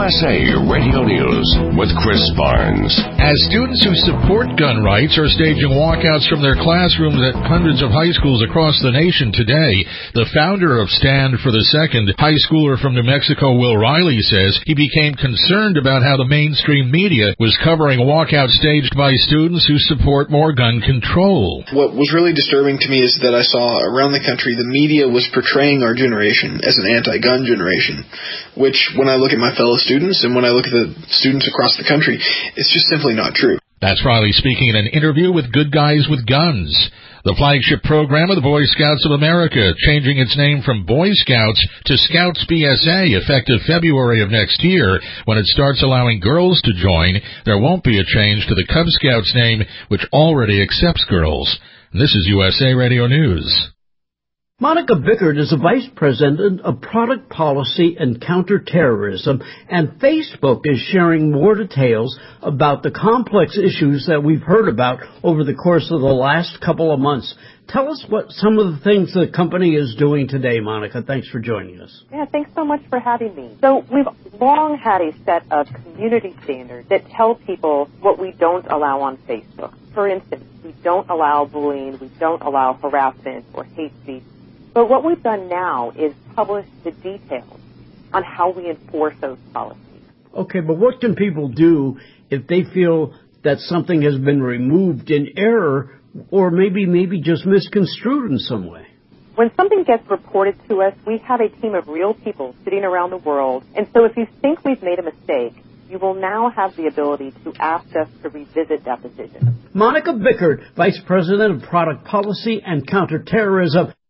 USA Radio News with Chris Barnes. As students who support gun rights are staging walkouts from their classrooms at hundreds of high schools across the nation today, the founder of Stand for the Second, high schooler from New Mexico, Will Riley, says he became concerned about how the mainstream media was covering walkouts staged by students who support more gun control. What was really disturbing to me is that I saw around the country the media was portraying our generation as an anti-gun generation, which when I look at my fellow students and when I look at the students across the country, it's just simply not true. That's Riley speaking in an interview with Good Guys with Guns, the flagship program of the Boy Scouts of America, changing its name from Boy Scouts to Scouts BSA effective February of next year. When it starts allowing girls to join, there won't be a change to the Cub Scouts name, which already accepts girls. This is USA Radio News. Monica Bickert is the Vice President of Product Policy and Counterterrorism, and Facebook is sharing more details about the complex issues that we've heard about over the course of the last couple of months. Tell us what some of the things the company is doing today, Monica. Thanks for joining us. Yeah, thanks so much for having me. So we've long had a set of community standards that tell people what we don't allow on Facebook. For instance, we don't allow bullying, we don't allow harassment or hate speech. But what we've done now is publish the details on how we enforce those policies. Okay, but what can people do if they feel that something has been removed in error or maybe just misconstrued in some way? When something gets reported to us, we have a team of real people sitting around the world. And so if you think we've made a mistake, you will now have the ability to ask us to revisit that decision. Monica Bickert, Vice President of Product Policy and Counterterrorism.